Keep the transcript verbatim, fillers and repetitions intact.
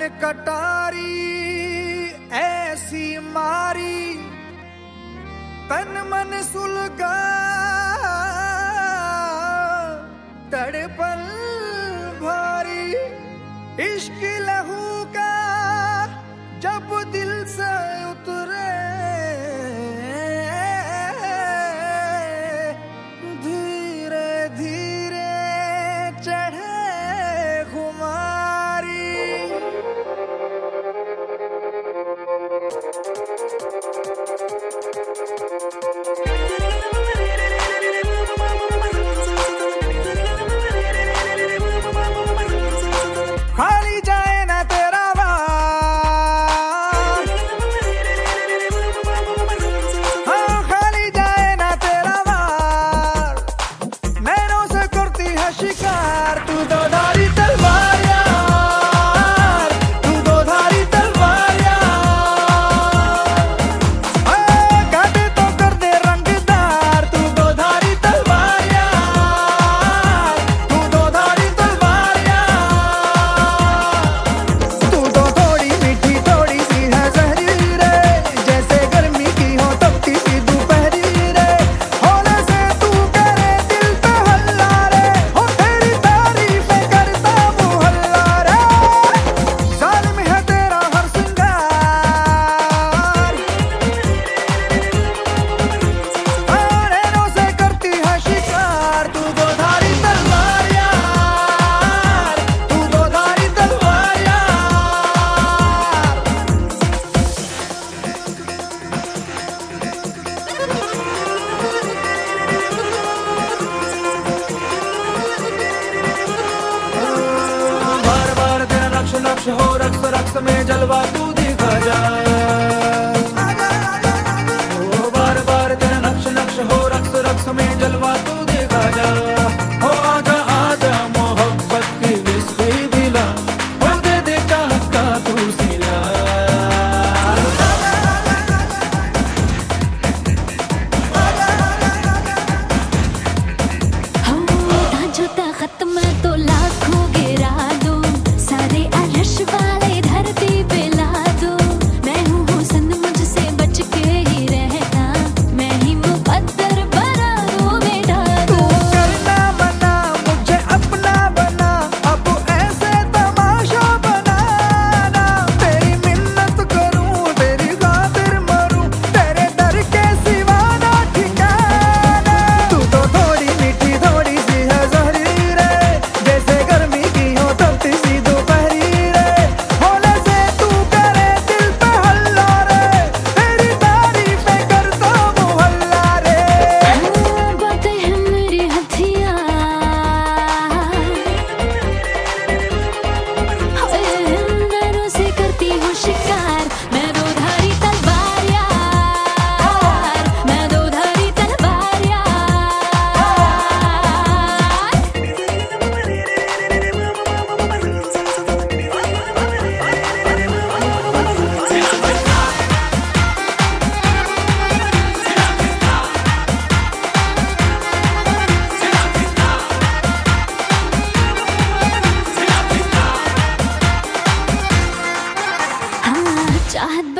कटारी ऐसी मारी तन मन सुलगा तड़पन भारी इश्क लहू का जब दिल से उतरे धीरे धीरे चढ़े खुमारी। खाली जाए ना तेरा वार, हाँ खाली जाए ना तेरा वार, नैनों से करती है शिकार तू दो धारी तलवार यार, तू दो धारी तलवार यार, काटे तो कर दे रंगदार तू दो धारी तलवार यार, तू दो धारी तलवार यार। तू तो थोड़ी मीठी थोड़ी सी है जहरी रे, जैसे गर्मी की हो तपती सी दोपहरी रे, होने से तू करे दिल पे हल्ला रे, हो तेरी तारीफें करता मुहल्ला रे। जालिम है तेरा हर सिंगार, नैनों से करती है शिकार तू दो धारी तलवार यार, तू दो धारी तलवार यार। बार बार तेरा नक्श नक्श हो रक्स रक्स में जलवा तू दिखा जा, ओ बार बार तेरा नक्श नक्श हो रक्स रक्स में जलवा तू दिखा जा, हो आजा आजा मोहब्बत की विस्की दिला, हो दे दे चाहत का तू सिला। जूता खत्म तो लाखों गिरा दूं, सारे अरश वाले धरती पे ला दूं, मैं हूँ हुस्न मुझसे बच के ही रहना, मैं ही मुकद्दर बरारों में तू डालूं। करना बना मुझे अपना बना, अब ऐसे तमाशा बनाना, तेरी मिन्नत करूं तेरी खातिर मरूं, तेरे दर के सिवा ना ठिकाना। तू तो थोड़ी मीठी थोड़ी सी है जहरी रे, जैसे गर्मी की हो तपती सी दोपहरी रे, होने से तू करे दिल पे हल्ला रे, तेरी तारीफें करता मुहल्ला रे। बातें हैं मेरी हथियार, नैनों से करती हूँ शिकार, मैं दो धारी तलवार यार, मैं दो धारी तलवार यार। हाँ चाहत